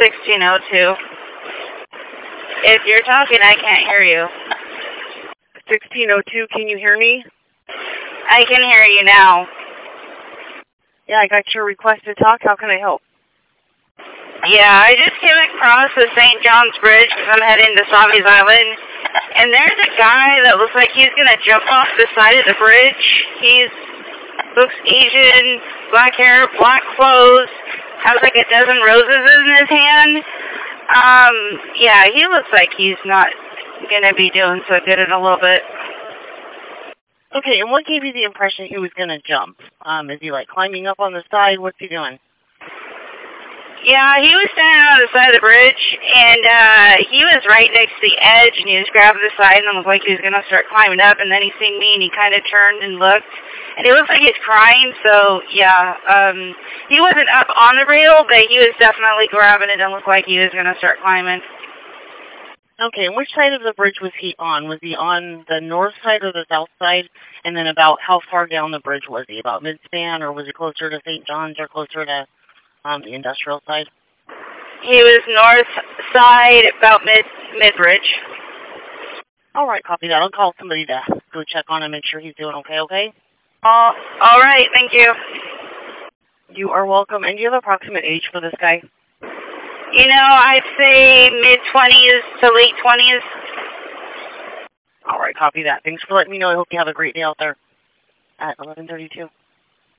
1602. If you're talking, I can't hear you. 1602, can you hear me? I can hear you now. Yeah, I got your request to talk. How can I help? Yeah, I just came across the St. John's Bridge because I'm heading to Savi's Island. And there's a guy that looks like he's going to jump off the side of the bridge. Looks Asian, black hair, black clothes, has like a dozen roses in his hand. Yeah, he looks like he's not going to be doing so good in a little bit. Okay, and what gave you the impression he was going to jump? Is he like climbing up on the side? What's he doing? Yeah, he was standing on the side of the bridge, and he was right next to the edge, and he was grabbing the side, and it looked like he was going to start climbing up, and then he seen me, and he kind of turned and looked, and it looks like he's crying, so, yeah, he wasn't up on the rail, but he was definitely grabbing it, and looked like he was going to start climbing. Okay, and which side of the bridge was he on? Was he on the north side or the south side? And then about how far down the bridge was he? About mid-span, or was he closer to St. John's, or closer to the industrial side? He was north side, about mid-bridge. All right, copy that. I'll call somebody to go check on him, make sure he's doing okay? All right, thank you. You are welcome. And do you have approximate age for this guy? You know, I'd say mid-20s to late 20s. All right, copy that. Thanks for letting me know. I hope you have a great day out there at 11:32.